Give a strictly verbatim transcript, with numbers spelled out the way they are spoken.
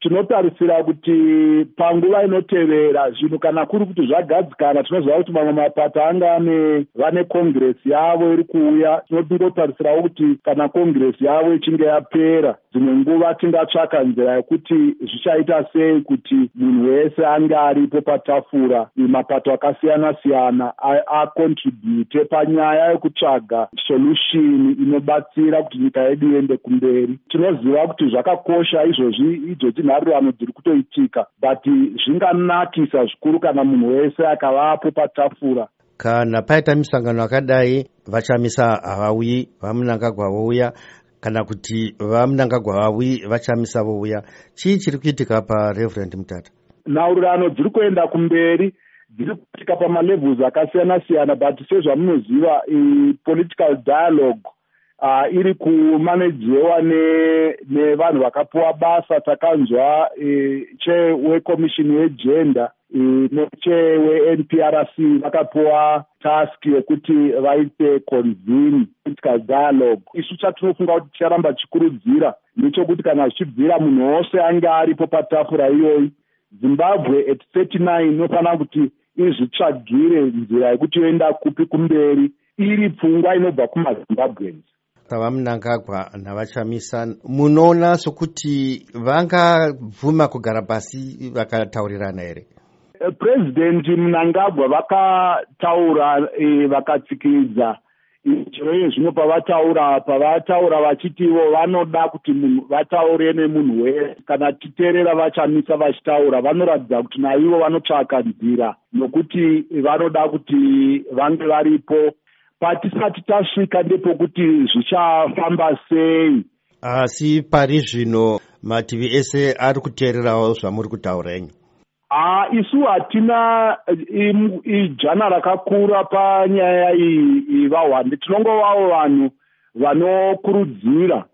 tinotarisira kuti panguva inotevera zvinhu kana kuri kuti zvagadzikana, tinoziva kuti mamwe mapato anga ane vane kongresi yavo iri kuuya. Tinotingotarisirawo kuti kana kongresi yavo ichinge yapera, dzimwe nguva tingatsvaka nzira yekuti zvichaita sei kuti munhu wese ange aripo patafura, mapato akasiyana siyana akontribute panyaya yekutsvaga solution inobatsira kuti nyika yedu iende kumberi. Tinoziva kuti zvakakosha izvozvi idzodzi nharirano dziri kutoitika, but zvinganakisa zvikuru kana munhu wese akavapo patafura. Kana paita misangano yakadai, vachamisa havauyi, vaMnangagwa vouya, kana kuti vaMnangagwa vauyi vachamisa vouya, chii chiri kuitika pa Reverend Mutata? Nhaurirano dziri kuenda kumberi, dziri kuitika pamalevels akasiyana siyana, but sezvamunoziva political dialogue Uh, iri kumanajewa nevanhu ne vakapuwa basa. Takanzwa e, che wekomishini yegender e, neche we-N P R C vakapuwa task yekuti vaite convene political dialogue. Isu chatinofunga kuti charamba chikurudzira nechekuti kana zvichibvira munhu wose ange aripo patafura iyoyi, Zimbabwe at thirty-nine inofanira kuti izvitsvagire nzira yekuti yoenda kupi kumberi, iri pfungwa inobva kumaZimbabweans. VaMnangagwa navachamisa, munoona sokuti vangabvuma kugara pasi vakataurirana here? President Mnangagwa vakataura e, vakatsikidza chero zvino pavataura pavataura vachitivo vanoda kuti munhu vataure nemunhu wese. Kana titeerera vachamisa vachitaura, vanoratidza kuti naivo vanotsvaka nzira nokuti vanoda kuti vange varipo. Patisati tasvika ndepokuti zvichafamba sei. Asi pari zvino mativi ese ari kuteererawo zvamuri kutaura henyu? Ah, isu hatina ijana rakakura panyaya iyi vahwande. Tinongovawo vanhu vanokurudzira